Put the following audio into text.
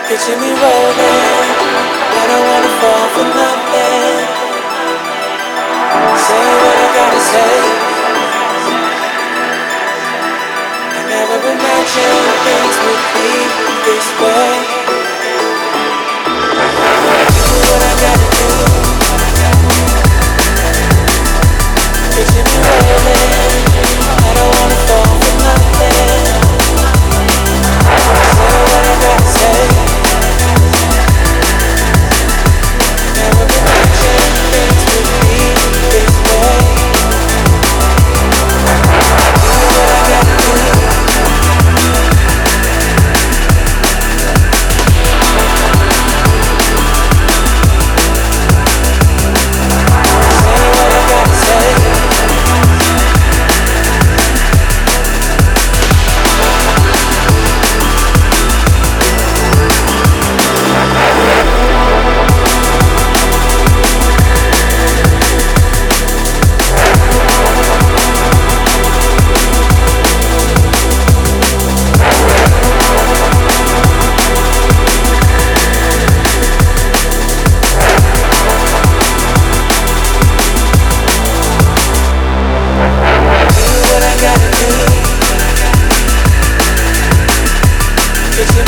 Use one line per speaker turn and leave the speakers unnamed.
Picture me rolling. I don't wanna fall for nothing. Say what I gotta say. I never imagined things would be this way. Do what I gotta do. Picture me rolling. I don't wanna fall for nothing. Say what I gotta say. Never imagined things would be this way. Do what I gotta do. Say what I gotta say. Do what I gotta do. Picture